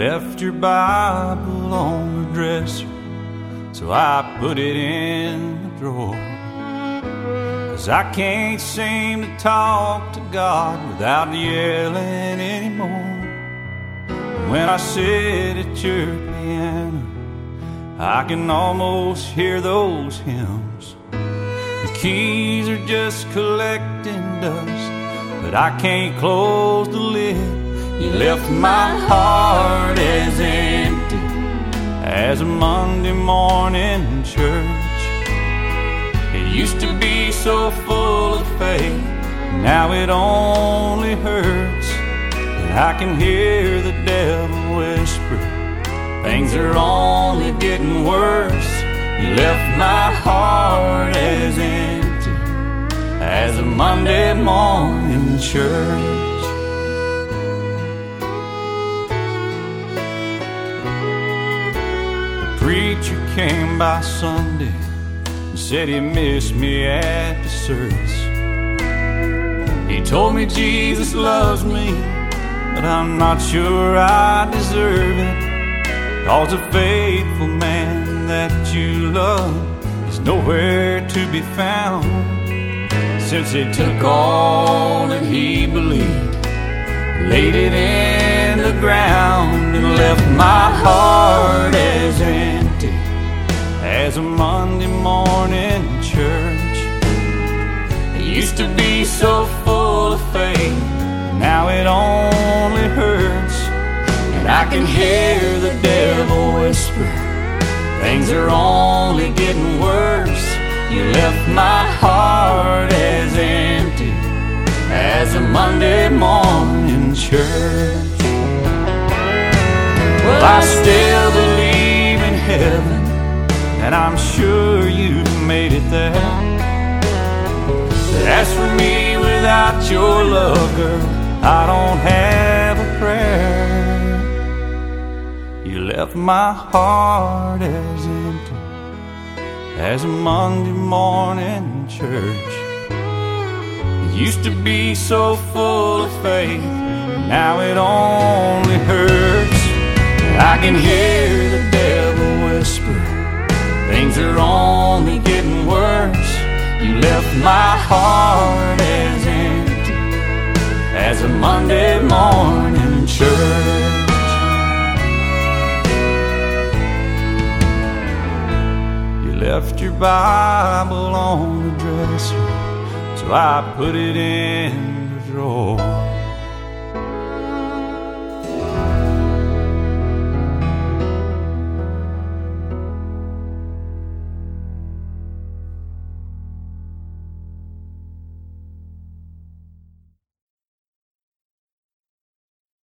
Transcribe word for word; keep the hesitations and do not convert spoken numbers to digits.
left your Bible on the dresser, so I put it in the drawer. 'Cause I can't seem to talk to God without yelling anymore. When I sit at your piano, I can almost hear those hymns. The keys are just collecting dust, but I can't close the lid. You left my heart as empty as a Monday morning church. It used to be so full of faith, now it only hurts. And I can hear the devil whisper, things are only getting worse. You left my heart as empty as a Monday morning church. The preacher came by Sunday and said he missed me at the service. He told me Jesus loves me, but I'm not sure I deserve it. 'Cause a faithful man that you love is nowhere to be found, since he took all that he believed, laid it in the ground, and left my heart as empty as a Monday morning church. It used to be so full of faith, now it only hurts. And I can hear the devil whisper, things are only getting worse. You left my heart as empty as a Monday morning church. Well, I still believe in heaven, and I'm sure you've made it there. But as for me, without your love, girl, I don't have a prayer. You left my heart as empty as a Monday morning church. It used to be so full of faith, now it only hurts. I can hear the devil whisper, things are only getting worse. You left my heart as empty as a Monday morning church. You left your Bible on the dresser, so I put it in the drawer.